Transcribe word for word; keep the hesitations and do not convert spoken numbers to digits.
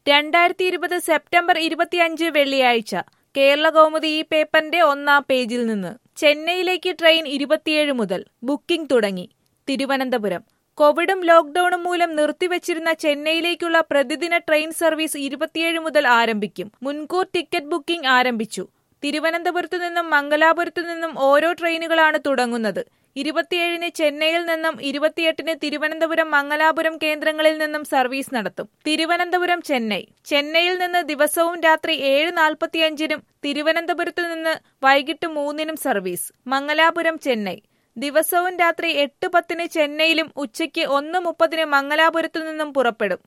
രണ്ടായിരത്തി ഇരുപത് സെപ്റ്റംബർ ഇരുപത്തിയഞ്ച് വെള്ളിയാഴ്ച കേരളകൗമുദി ഈ പേപ്പറിന്റെ ഒന്നാം പേജിൽ നിന്ന് ചെന്നൈയിലേക്ക് ട്രെയിൻ ഇരുപത്തിയേഴ് മുതൽ ബുക്കിംഗ് തുടങ്ങി. തിരുവനന്തപുരം കോവിഡും ലോക്ഡൌണും മൂലം നിർത്തിവച്ചിരുന്ന ചെന്നൈയിലേക്കുള്ള പ്രതിദിന ട്രെയിൻ സർവീസ് ഇരുപത്തിയേഴ് മുതൽ ആരംഭിക്കും. മുൻകൂർ ടിക്കറ്റ് ബുക്കിംഗ് ആരംഭിച്ചു. തിരുവനന്തപുരത്തു നിന്നും മംഗലാപുരത്തു നിന്നും ഓരോ ട്രെയിനുകളാണ് തുടങ്ങുന്നത്. ഇരുപത്തിയേഴിന് ചെന്നൈയിൽ നിന്നും ഇരുപത്തിയെട്ടിന് തിരുവനന്തപുരം മംഗലാപുരം കേന്ദ്രങ്ങളിൽ നിന്നും സർവീസ് നടത്തും. തിരുവനന്തപുരം ചെന്നൈ ചെന്നൈയിൽ നിന്ന് ദിവസവും രാത്രി ഏഴ് നാൽപ്പത്തിയഞ്ചിനും തിരുവനന്തപുരത്തു നിന്ന് വൈകിട്ട് മൂന്നിനും സർവീസ്. മംഗലാപുരം ചെന്നൈ ദിവസവും രാത്രി എട്ട് പത്തിന് ചെന്നൈയിലും ഉച്ചയ്ക്ക് ഒന്ന് മുപ്പതിന് മംഗലാപുരത്തു നിന്നും പുറപ്പെടും.